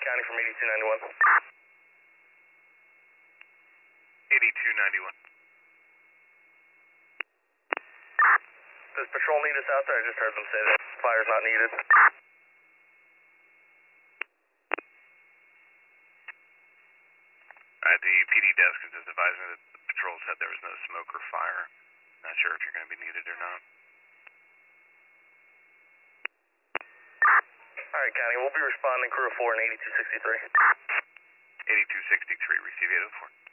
County from 8291. 8291. Does patrol need us out there? I just heard them say that fire's not needed. The PD desk is just advising me that the patrol said there was no smoke or fire. Not sure if you're going to be needed or not. Alright, County, we'll be responding crew 4 in 8263. 8263, receive 804.